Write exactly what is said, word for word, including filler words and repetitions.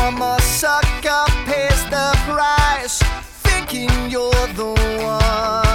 I'm a sucker, pays the price, thinking you're the one.